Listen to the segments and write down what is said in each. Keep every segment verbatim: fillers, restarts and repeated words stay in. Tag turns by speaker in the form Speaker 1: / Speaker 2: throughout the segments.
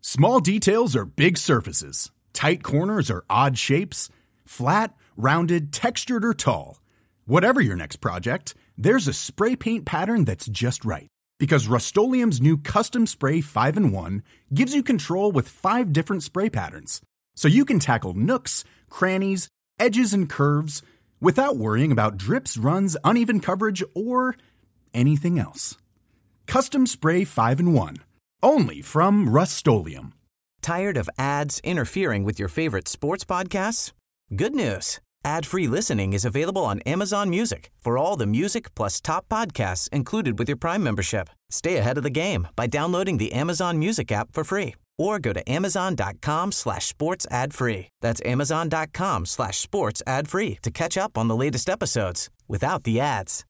Speaker 1: Small details are big surfaces. Tight corners are odd shapes. Flat, rounded, textured, or tall. Whatever your next project, there's a spray paint pattern that's just right. Because Rust-Oleum's new Custom Spray five in one gives you control with five different spray patterns. So you can tackle nooks, crannies, edges, and curves without worrying about drips, runs, uneven coverage, or anything else. Custom Spray five in one. Only from Rust-Oleum.
Speaker 2: Tired of ads interfering with your favorite sports podcasts? Good news. Ad-free listening is available on Amazon Music for all the music plus top podcasts included with your Prime membership. Stay ahead of the game by downloading the Amazon Music app for free or go to amazon.com slash sports ad free. That's amazon.com slash sports ad free to catch up on the latest episodes without the ads.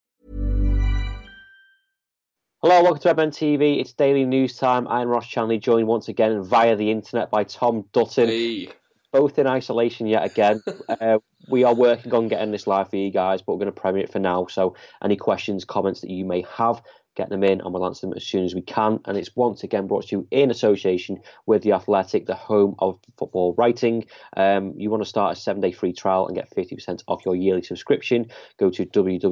Speaker 3: Hello, welcome to M N T V. It's daily news time. I'm Ross Chanley, joined once again via the internet by Tom Dutton.
Speaker 4: Hey.
Speaker 3: Both in isolation yet again. uh, we are working on getting this live for you guys, but we're going to premiere it for now. So any questions, comments that you may have, get them in and we'll answer them as soon as we can. And it's once again brought to you in association with The Athletic, the home of football writing. Um, you want to start a seven-day free trial and get fifty percent off your yearly subscription, go to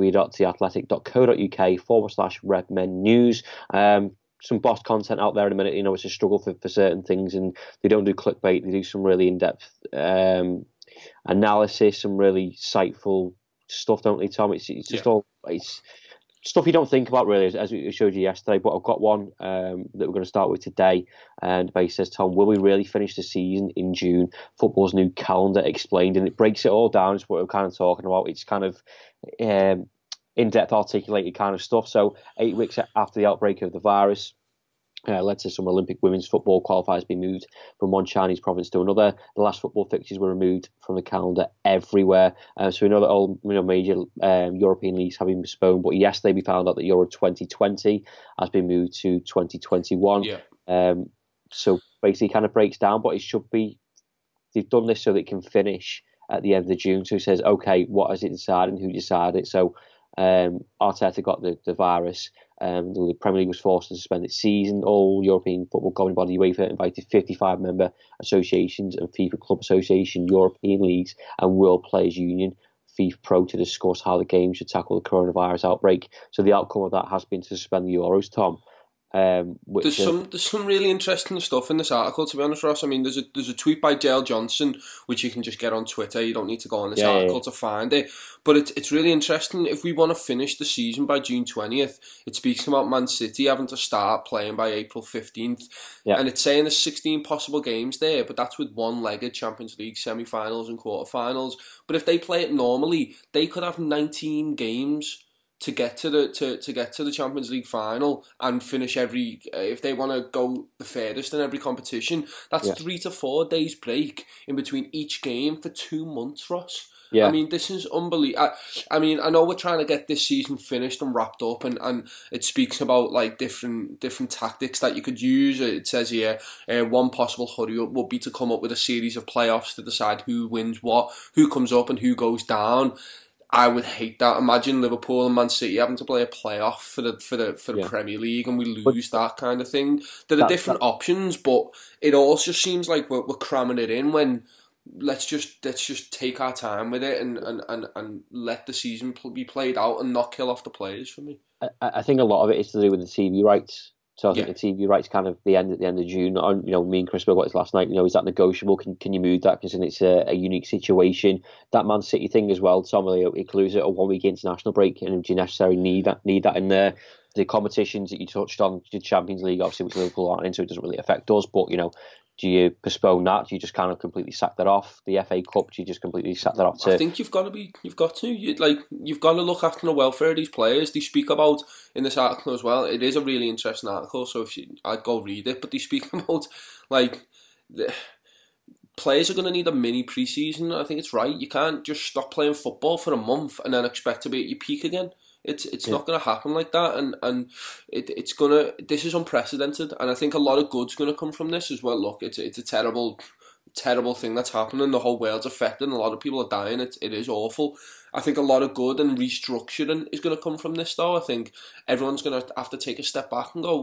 Speaker 3: www.theathletic.co.uk forward slash redmen news. Um, some boss content out there in a minute. You know, it's a struggle for, for certain things, and they don't do clickbait. They do some really in-depth um, analysis, some really insightful stuff, don't they, Tom? It's, it's just yeah. all it's stuff you don't think about really, as, as we showed you yesterday. But I've got one um, that we're going to start with today. And basically says, Tom, will we really finish the season in June? Football's new calendar explained, and it breaks it all down. It's what we're kind of talking about. It's kind of um, in-depth, articulated kind of stuff. So eight weeks after the outbreak of the virus, uh, led to some Olympic women's football qualifiers being moved from one Chinese province to another. The last football fixtures were removed from the calendar everywhere. Uh, so we know that all you know, major um, European leagues have been postponed. But yesterday we found out that Euro twenty twenty has been moved to twenty twenty-one.
Speaker 4: Yeah.
Speaker 3: Um, so basically, kind of breaks down, but it should be. They've done this so that it can finish at the end of June. So it says, okay, what has it decided and who decided it? So um, Arteta got the, the virus. Um, the Premier League was forced to suspend its season. All European football governing body UEFA invited fifty-five member associations and FIFA Club Association, European leagues, and World Players Union, FIFA Pro, to discuss how the game should tackle the coronavirus outbreak. So the outcome of that has been to suspend the Euros, Tom. Um, which,
Speaker 4: there's
Speaker 3: uh,
Speaker 4: some there's some really interesting stuff in this article, to be honest, Ross. I mean, there's a there's a tweet by Dale Johnson, which you can just get on Twitter. You don't need to go on this
Speaker 3: yeah,
Speaker 4: article
Speaker 3: yeah.
Speaker 4: to find it. But it's it's really interesting. If we want to finish the season by June twentieth, it speaks about Man City having to start playing by April fifteenth.
Speaker 3: Yeah.
Speaker 4: And it's saying there's sixteen possible games there, but that's with one-legged Champions League semi-finals and quarter-finals. But if they play it normally, they could have nineteen games to get to the to, to get to the Champions League final and finish every uh, if they want to go the furthest in every competition. That's
Speaker 3: yeah.
Speaker 4: three to four days break in between each game for two months, Ross.
Speaker 3: Yeah.
Speaker 4: I mean, this is unbelievable. I, I mean, I know we're trying to get this season finished and wrapped up, and, and it speaks about like different different tactics that you could use. It says here, uh, one possible hurry up would be to come up with a series of playoffs to decide who wins what, who comes up and who goes down. I would hate that. Imagine Liverpool and Man City having to play a playoff for the for the for the
Speaker 3: yeah.
Speaker 4: Premier League, and we lose but, that kind of thing. There are
Speaker 3: that,
Speaker 4: different
Speaker 3: that,
Speaker 4: options, but it also seems like we're, we're cramming it in when let's just let's just take our time with it and and, and, and let the season be played out and not kill off the players. For me,
Speaker 3: I, I think a lot of it is to do with the T V rights. So I think
Speaker 4: yeah.
Speaker 3: the T V rights kind of the end at the end of June. On, you know, me and Chris spoke about this last night. You know, is that negotiable? Can can you move that? Because it's a, a unique situation. That Man City thing as well. Tom, it includes a one week international break, and do you necessarily need that need that in there? The competitions that you touched on, the Champions League, obviously, which Liverpool aren't in, so it doesn't really affect us. But you know, do you postpone that? Do you just kind of completely sack that off? The F A Cup, do you just completely sack that off? To...
Speaker 4: I think you've got to be, you've got to, you like, you've got to look after the welfare of these players. They speak about in this article as well. It is a really interesting article, so if you, I'd go read it. But they speak about like the players are going to need a mini pre-season. I think it's right. You can't just stop playing football for a month and then expect to be at your peak again. It's it's yeah. not going to happen like that, and and it it's gonna. This is unprecedented, and I think a lot of good's going to come from this as well. Look, it's it's a terrible, terrible thing that's happening. The whole world's affected, and a lot of people are dying. It it is awful. I think a lot of good and restructuring is going to come from this, though. I think everyone's going to have to take a step back and go,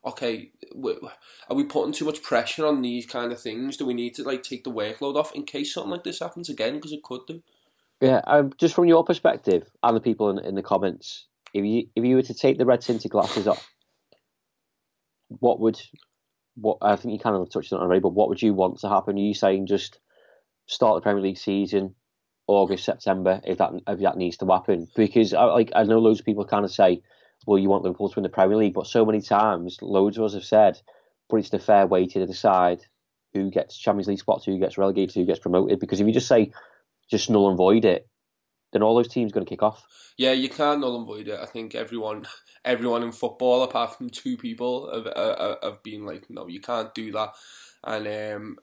Speaker 4: okay, are we putting too much pressure on these kind of things? Do we need to like take the workload off in case something like this happens again? Because it could do.
Speaker 3: Yeah, um, just from your perspective and the people in, in the comments, if you if you were to take the red tinted glasses off, what would what I think you kind of touched on it already, but what would you want to happen? Are you saying just start the Premier League season August, September, if that if that needs to happen? Because I like I know loads of people kind of say, well, you want Liverpool to win the Premier League, but so many times, loads of us have said, but it's the fair way to decide who gets Champions League spots, who gets relegated, who gets promoted. Because if you just say just null and void it, then all those teams are going to kick off.
Speaker 4: Yeah, you can't null and void it. I think everyone, everyone in football, apart from two people, have uh, have been like, no, you can't do that. And um,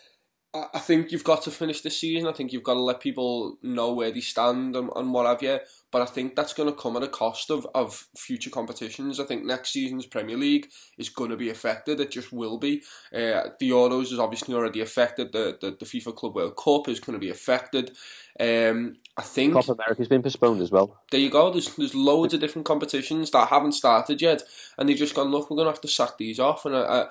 Speaker 4: I think you've got to finish this season. I think you've got to let people know where they stand and, and what have you. But I think that's going to come at a cost of, of future competitions. I think next season's Premier League is going to be affected. It just will be. Uh, the Euros is obviously already affected. The, the the FIFA Club World Cup is going to be affected. Um, I think
Speaker 3: Copa America's been postponed as well.
Speaker 4: There you go. There's there's loads of different competitions that haven't started yet, and they've just gone, look, we're going to have to sack these off. And I, I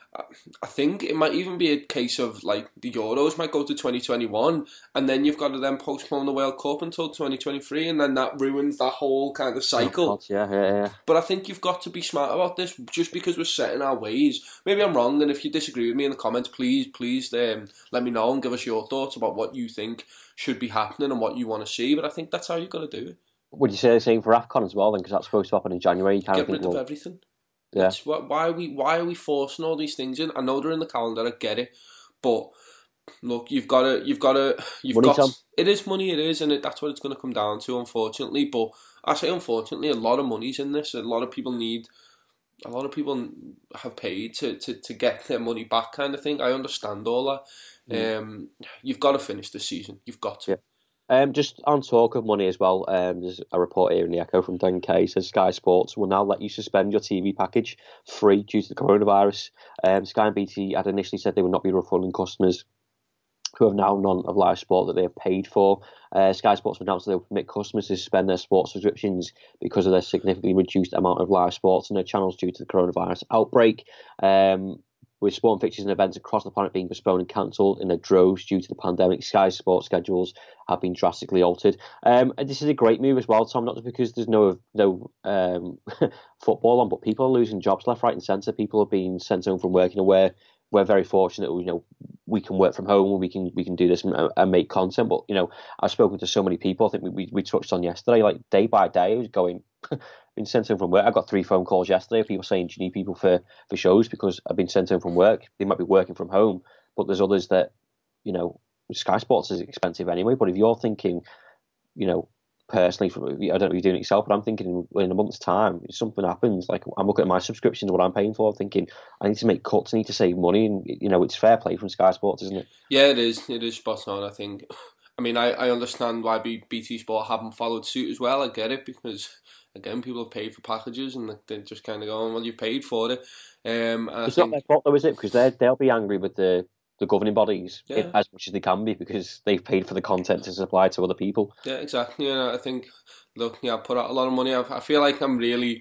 Speaker 4: I think it might even be a case of like the Euros might go to twenty twenty-one, and then you've got to then postpone the World Cup until twenty twenty-three, and then that ruins that whole kind of cycle.
Speaker 3: Oh, yeah, yeah, yeah.
Speaker 4: But I think you've got to be smart about this, just because we're set in our ways. Maybe I'm wrong, and if you disagree with me in the comments, please, please um, let me know and give us your thoughts about what you think should be happening and what you want to see. But I think that's how you've got to do it.
Speaker 3: Would you say the same for AFCON as well then? Because that's supposed to happen in January. You kind
Speaker 4: Get
Speaker 3: of think,
Speaker 4: rid of
Speaker 3: well,
Speaker 4: everything.
Speaker 3: Yeah.
Speaker 4: It's, why are we why are we forcing all these things in? I know they're in the calendar, I get it, but look, you've got to you've got to you've
Speaker 3: money,
Speaker 4: got
Speaker 3: Tom.
Speaker 4: It is money, it is, and it, that's what it's going to come down to, unfortunately. But I say unfortunately, a lot of money's in this. A lot of people need, a lot of people have paid to, to, to get their money back, kind of thing. I understand all that. Mm. Um, you've got to finish the season. You've got to.
Speaker 3: Yeah. Um, just on talk of money as well, um, there's a report here in the Echo from ten K says Sky Sports will now let you suspend your T V package free due to the coronavirus. Um, Sky and B T had initially said they would not be refunding customers who have now none of live sport that they have paid for. Uh, Sky Sports have announced they will permit customers to suspend their sports subscriptions because of their significantly reduced amount of live sports on their channels due to the coronavirus outbreak. Um, With sporting fixtures and events across the planet being postponed and cancelled in their droves due to the pandemic, Sky Sports schedules have been drastically altered. Um, and this is a great move as well, Tom, not just because there's no no um, football on, but people are losing jobs left, right and centre. People are being sent home from work. You know, we're, we're very fortunate, you know, we can work from home and we can we can do this and, and make content. But, you know, I've spoken to so many people, I think we, we, we touched on yesterday, like day by day, I was going... been sent home from work. I got three phone calls yesterday of people saying, do you need people for, for shows? Because I've been sent home from work. They might be working from home, but there's others that, you know, Sky Sports is expensive anyway. But if you're thinking, you know, personally, from, I don't know if you're doing it yourself, but I'm thinking in a month's time, if something happens, like I'm looking at my subscription, what I'm paying for, I'm thinking I need to make cuts, I need to save money. And, you know, it's fair play from Sky Sports, isn't it?
Speaker 4: Yeah, it is. It is spot on, I think. I mean, I, I understand why B T Sport haven't followed suit as well. I get it because, again, people have paid for packages and they're just kind of going, well, you've paid for it. Um, and
Speaker 3: it's
Speaker 4: I
Speaker 3: not
Speaker 4: think,
Speaker 3: their fault, though, is it? Because they'll be angry with the, the governing bodies
Speaker 4: yeah.
Speaker 3: if, as much as they can be, because they've paid for the content to supply to other people.
Speaker 4: Yeah, exactly. And I think, look, yeah, I put out a lot of money. I, I feel like I'm really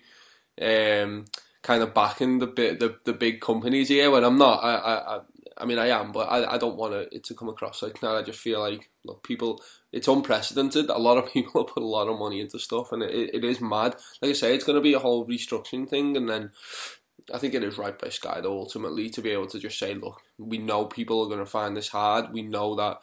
Speaker 4: um, kind of backing the, the the big companies here when I'm not. I I, I mean, I am, but I, I don't want it to come across like that. I just feel like, look, people, it's unprecedented. A lot of people have put a lot of money into stuff, and it, it is mad. Like I say, it's going to be a whole restructuring thing, and then I think it is right by Sky, though, ultimately, to be able to just say, look, we know people are going to find this hard. We know that.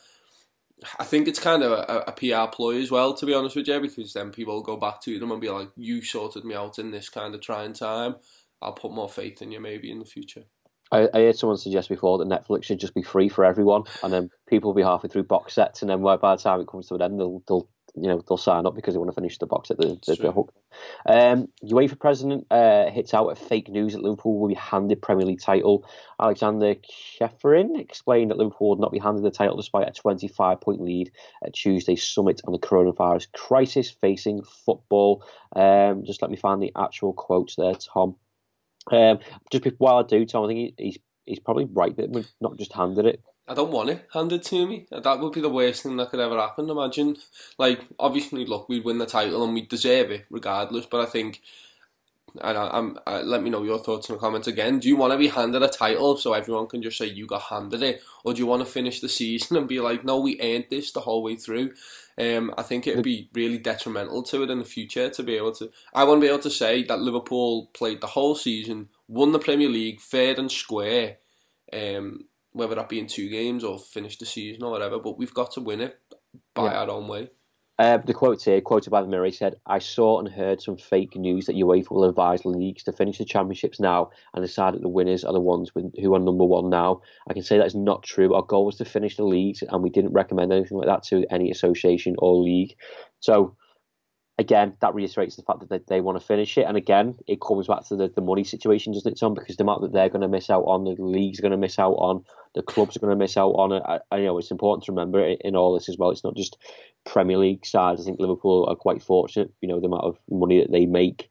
Speaker 4: I think it's kind of a, a P R ploy as well, to be honest with you, because then people will go back to them and be like, you sorted me out in this kind of trying time. I'll put more faith in you maybe in the future.
Speaker 3: I, I heard someone suggest before that Netflix should just be free for everyone, and then people will be halfway through box sets, and then by the time it comes to an end, they'll they'll you know they'll sign up because they want to finish the box set. The, the, the hook. Um, UEFA president uh, hits out at fake news that Liverpool will be handed Premier League title. Alexander Ceferin explained that Liverpool would not be handed the title despite a twenty-five point lead at Tuesday's summit on the coronavirus crisis facing football. Um, just let me find the actual quotes there, Tom. Um, just while I do, Tom, I think he, he's he's probably right that we've not just handed it.
Speaker 4: I don't want it handed to me. That would be the worst thing that could ever happen. Imagine, like, obviously, look, we'd win the title and we deserve it regardless. But I think and I, I'm uh, let me know your thoughts in the comments again. Do you want to be handed a title so everyone can just say you got handed it, or do you want to finish the season and be like, no, we earned this the whole way through? Um, I think it would be really detrimental to it in the future to be able to. I want to be able to say that Liverpool played the whole season, won the Premier League fair and square, um, whether that be in two games or finish the season or whatever. But we've got to win it by yeah. our own way.
Speaker 3: Uh, the quote here, quoted by the Mirror, he said, "I saw and heard some fake news that UEFA will advise leagues to finish the championships now and decide that the winners are the ones with, who are number one now. I can say that is not true. Our goal was to finish the leagues, and we didn't recommend anything like that to any association or league." So, again, that reiterates the fact that they, they want to finish it. And again, it comes back to the, the money situation, doesn't it, Tom? Because the amount that they're going to miss out on, the leagues are going to miss out on, the clubs are going to miss out on it. I, I know it's important to remember in all this as well. It's not just Premier League sides. I think Liverpool are quite fortunate, you know, the amount of money that they make.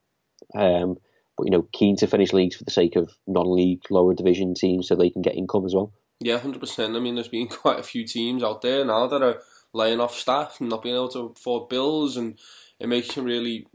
Speaker 3: Um, but, you know, keen to finish leagues for the sake of non-league, lower division teams so they can get income as well.
Speaker 4: Yeah, one hundred percent. I mean, there's been quite a few teams out there now that are laying off staff and not being able to afford bills, and it makes you really,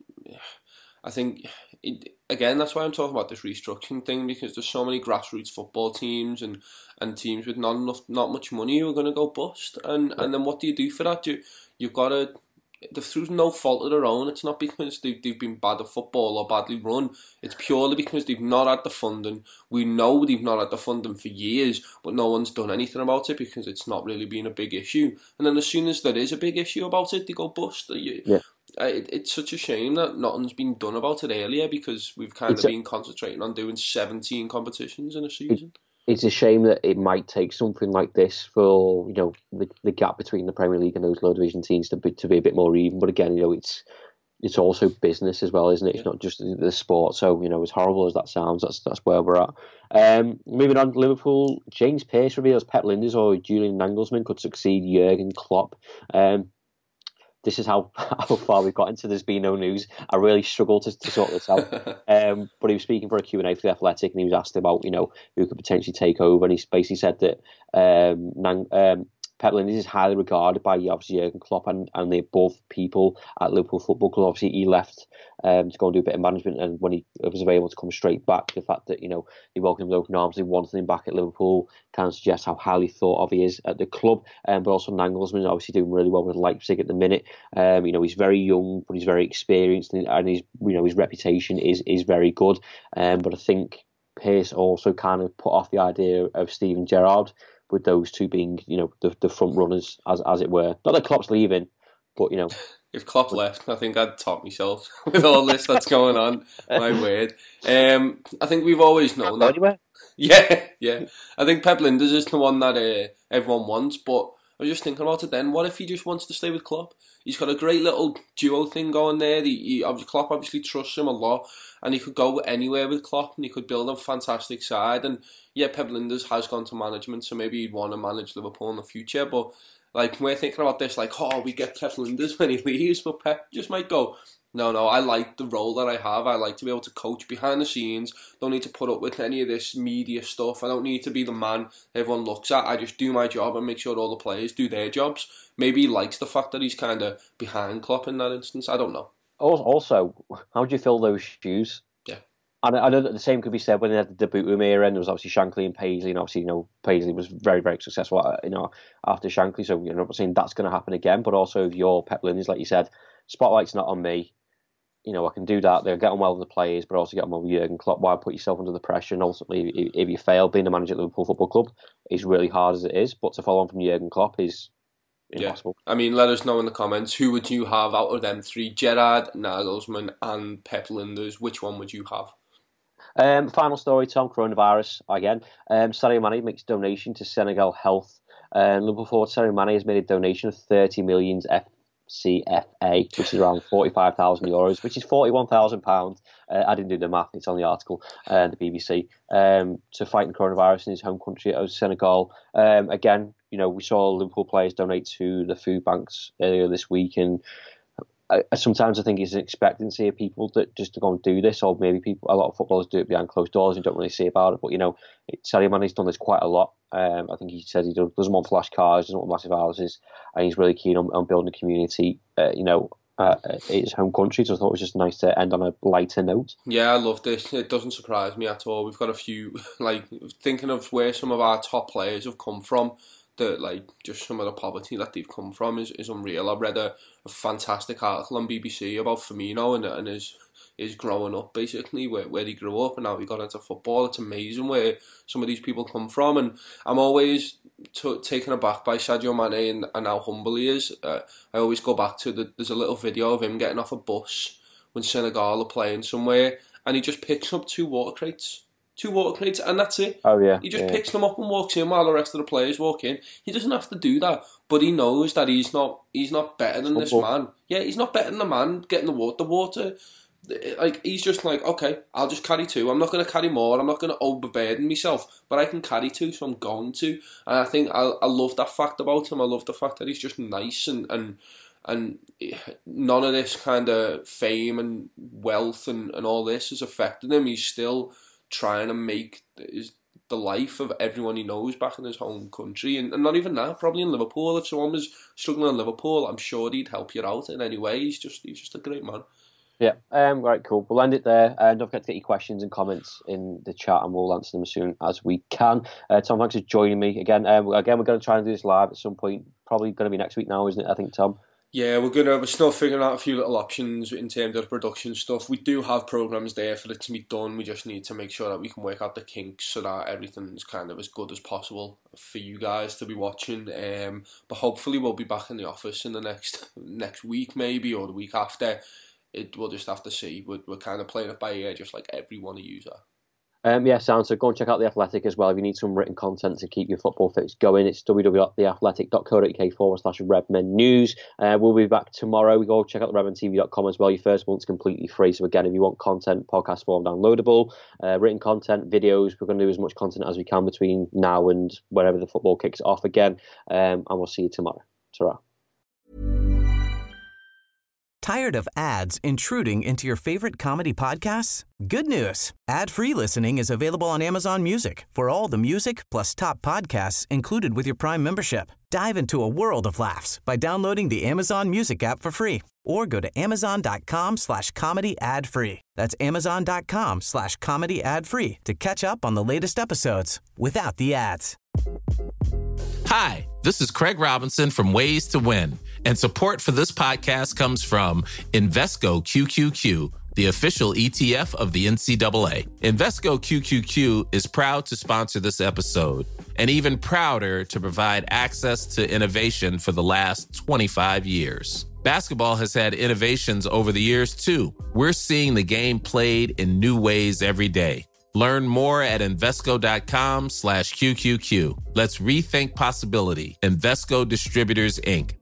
Speaker 4: I think, it, again, that's why I'm talking about this restructuring thing, because there's so many grassroots football teams and, and teams with not enough, not much money who are going to go bust. And, and then what do you do for that? You, you've got to, through no fault of their own. It's not because they've, they've been bad at football or badly run. It's purely because they've not had the funding. We know they've not had the funding for years, but no one's done anything about it because it's not really been a big issue. And then as soon as there is a big issue about it, they go bust. You,
Speaker 3: yeah.
Speaker 4: It, it's such a shame that nothing's been done about it earlier, because we've kind it's of been a, concentrating on doing seventeen competitions in a season.
Speaker 3: It, it's a shame that it might take something like this for, you know, the, the gap between the Premier League and those low division teams to be, to be a bit more even. But again, you know, it's it's also business as well, isn't it? It's yeah. not just the, the sport. So, you know, as horrible as that sounds, that's that's where we're at. Um, moving on to Liverpool, James Pearce reveals Pep Lijnders or Julian Nagelsmann could succeed Jurgen Klopp. Um, This is how, how far we've got into There's Been No News. I really struggled to, to sort this out. Um, but he was speaking for a Q and A for The Athletic, and he was asked about, you know, who could potentially take over. And he basically said that um, Nang, um, Pep Lijnders is highly regarded by obviously Jurgen Klopp, and, and they're both people at Liverpool Football Club. Obviously, he left um, to go and do a bit of management, and when he was able to come straight back, the fact that, you know, they welcomed him with open arms, they wanted him back at Liverpool, kind of suggests how highly thought of he is at the club. Um, but also Nagelsmann obviously doing really well with Leipzig at the minute. Um, you know, he's very young, but he's very experienced, and, and his, you know, his reputation is is very good. Um, but I think Pearce also kind of put off the idea of Steven Gerrard, with those two being, you know, the, the front runners, as as it were. Not that Klopp's leaving, but, you know.
Speaker 4: If Klopp left, I think I'd top myself with all this that's going on. My word. Um, I think we've always known that. Anyway. Yeah, yeah. I think Pep Lijnders is the one that uh, everyone wants, but I was just thinking about it then. What if he just wants to stay with Klopp? He's got a great little duo thing going there. He, he, Klopp obviously trusts him a lot, and he could go anywhere with Klopp, and he could build a fantastic side. And yeah, Pep Lijnders has gone to management, so maybe he'd want to manage Liverpool in the future. But like, we're thinking about this like, oh, we get Pep Lijnders when he leaves, but Pep just might go, no, no, I like the role that I have. I like to be able to coach behind the scenes. Don't need to put up with any of this media stuff. I don't need to be the man everyone looks at. I just do my job and make sure all the players do their jobs. Maybe he likes the fact that he's kind of behind Klopp in that instance. I don't know.
Speaker 3: Also, how do you fill those shoes?
Speaker 4: Yeah.
Speaker 3: And I know that the same could be said when they had the Bootboom era, and there was obviously Shankly and Paisley, and obviously, you know, Paisley was very, very successful, you know, after Shankly. So, you know, I'm not saying that's going to happen again, but also if you're Pep Lijnders, like you said, spotlight's not on me. You know, I can do that. They'll get on well with the players, but also get on well with Jurgen Klopp. Why put yourself under the pressure? And ultimately, if, if you fail, being a manager at Liverpool Football Club is really hard as it is. But to follow on from Jurgen Klopp is impossible.
Speaker 4: Yeah. I mean, let us know in the comments, who would you have out of them three? Gerrard, Nagelsmann and Pep Lijnders. Which one would you have?
Speaker 3: Um, final story, Tom, coronavirus again. Um, Sadio Mane makes a donation to Senegal Health. Um, Liverpool forward Sadio Mane has made a donation of thirty million F C F A, which is around forty-five thousand euros, which is forty-one thousand pounds. Uh, I didn't do the math, it's on the article, uh, the B B C, um, to fight coronavirus in his home country of Senegal. Um, again, you know, we saw Liverpool players donate to the food banks earlier this week, and I, sometimes I think it's an expectancy of people that just to go and do this, or maybe people, a lot of footballers do it behind closed doors and don't really see about it. But, you know, it, Sadio Mane's done this quite a lot. Um, I think he said he doesn't want flash cars, doesn't want massive houses, and he's really keen on, on building a community, uh, you know, uh, his home country. So I thought it was just nice to end on a lighter note.
Speaker 4: Yeah, I loved it. It doesn't surprise me at all. We've got a few, like, thinking of where some of our top players have come from, that, like, just some of the poverty that they've come from is, is unreal. I read a, a fantastic article on B B C about Firmino and, and his, his growing up, basically, where, where he grew up and how he got into football. It's amazing where some of these people come from, and I'm always t- taken aback by Sadio Mane and, and how humble he is. Uh, I always go back to, the, there's a little video of him getting off a bus when Senegal are playing somewhere, and he just picks up two water crates. Two water crates, and that's it.
Speaker 3: Oh, yeah.
Speaker 4: He just
Speaker 3: yeah.
Speaker 4: picks them up and walks in while the rest of the players walk in. He doesn't have to do that, but he knows that he's not he's not better than this man. Yeah, he's not better than the man getting the water. The water, like, he's just like, okay, I'll just carry two. I'm not going to carry more. I'm not going to overburden myself, but I can carry two, so I'm going to. And I think I, I love that fact about him. I love the fact that he's just nice and... and And none of this kind of fame and wealth and, and all this has affected him. He's still trying to make his, the life of everyone he knows back in his home country. And, and not even that, probably in Liverpool. If someone was struggling in Liverpool, I'm sure he'd help you out in any way. He's just he's just a great man.
Speaker 3: Yeah, um, right, cool. We'll end it there. Uh, don't forget to get your questions and comments in the chat, and we'll answer them as soon as we can. Uh, Tom, thanks for joining me again. Um, again, we're going to try and do this live at some point. Probably going to be next week now, isn't it? I think, Tom.
Speaker 4: Yeah, we're gonna we're still figuring out a few little options in terms of the production stuff. We do have programs there for it to be done. We just need to make sure that we can work out the kinks so that everything's kind of as good as possible for you guys to be watching. Um, but hopefully we'll be back in the office in the next next week maybe, or the week after. It we'll just have to see. We're, we're kind of playing it by ear, just like every one of you are.
Speaker 3: Um, yeah, sounds so. Go and check out The Athletic as well if you need some written content to keep your football fix going. It's www.theathletic.co.uk forward slash Redmen News. Uh, we'll be back tomorrow. We go check out the redmen t v dot com as well. Your first month's completely free. So again, if you want content, podcast form downloadable, uh, written content, videos, we're going to do as much content as we can between now and whenever the football kicks off again. Um, and we'll see you tomorrow. Ta-ra.
Speaker 2: Tired of ads intruding into your favorite comedy podcasts? Good news. Ad-free listening is available on Amazon Music for all the music plus top podcasts included with your Prime membership. Dive into a world of laughs by downloading the Amazon Music app for free or go to amazon.com slash comedy ad free. That's amazon.com slash comedy ad free to catch up on the latest episodes without the ads.
Speaker 5: Hi, this is Craig Robinson from Ways to Win, and support for this podcast comes from Invesco Q Q Q, the official E T F of the N C double A. Invesco Q Q Q is proud to sponsor this episode, and even prouder to provide access to innovation for the last twenty-five years. Basketball has had innovations over the years, too. We're seeing the game played in new ways every day. Learn more at Invesco.com slash QQQ. Let's rethink possibility. Invesco Distributors, Incorporated.